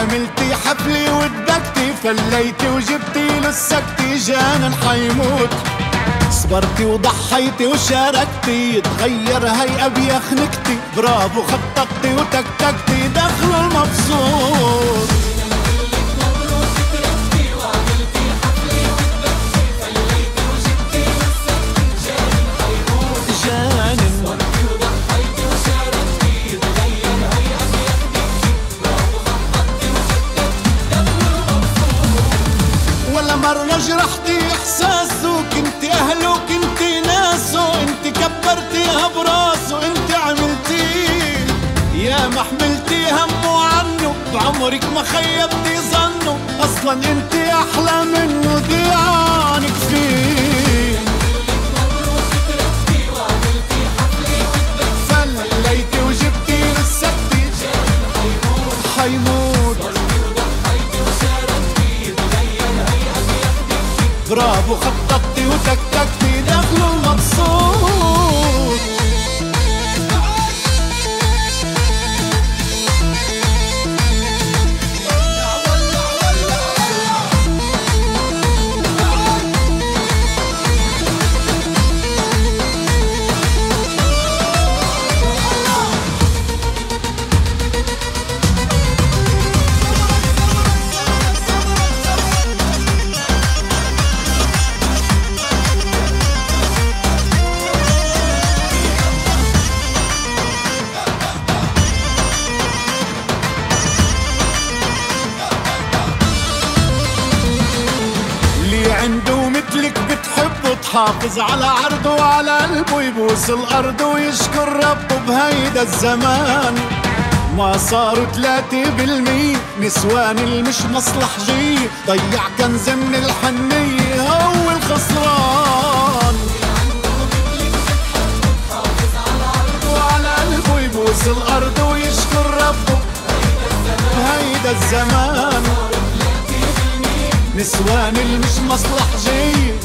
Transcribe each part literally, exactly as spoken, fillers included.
وعملتي حفلي ودبكتي، فليتي وجبتي للسكتي جانن حيموت. صبرتي وضحيتي وشاركتي، تغير هيئة بيخنكتي، برافو خططتي وتكتكتي، دخلوا المبسوط. ولا مرة جرحتي إحساسه، كنتي أهله كنتي ناسه، انت كبرتيها براسه، انت عملتيه يا ما حملتي همه عنه، بعمرك ما خيبتي ظنه، أصلا انت أحلى منه، دي عنك فيه. فليتي وجبتي للسكتي حيموت. برافو خططتي وتكتكتي، دخلوا المبسوط. عنده مثلك بتحبه، تحافظ على عرضه وعلى قلبه، يبوس الأرض ويشكر ربه بهيدا الزمان. ما صاروا ثلاثة بالمية نسوان المش مصلحجية، ضيع كنز من الحنية هو الخسران. وعلى قلبه يبوس الأرض ويشكر ربه بهيدا الزمان. نسوان المش مصلحجية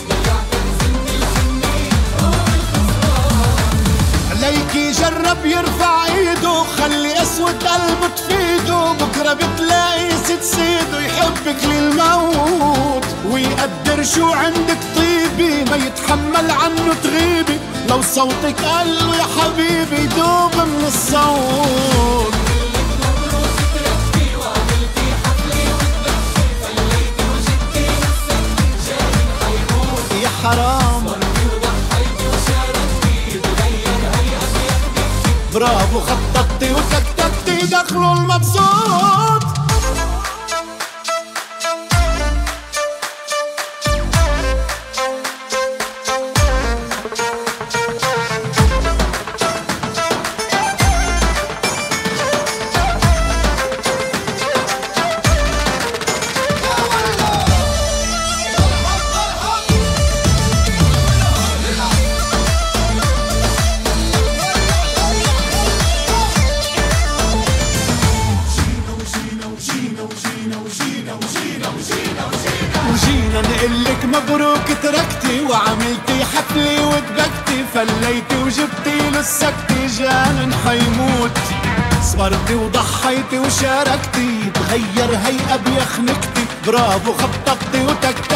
عليكي جرب يرفع ايده، خلي اسود قلبه تفيده، بكره بتلاقي ست سيده يحبك للموت، ويقدر شو عندك طيبي، ما يتحمل عنه تغيبي، لو صوتك قاله يا حبيبي دوب من الصوت. حرام برافو خططتي وتكتكتي، دخلوا المبسوط. وجينا نقلك مبروك تركتي، وعملتي حفلي ودبكتي، فليتي وجبتي للسكتي جانن حيموت. صبرتي وضحيتي وشاركتي، تغير هيئة بيخنكتي، برافو خططتي وتكتكتي.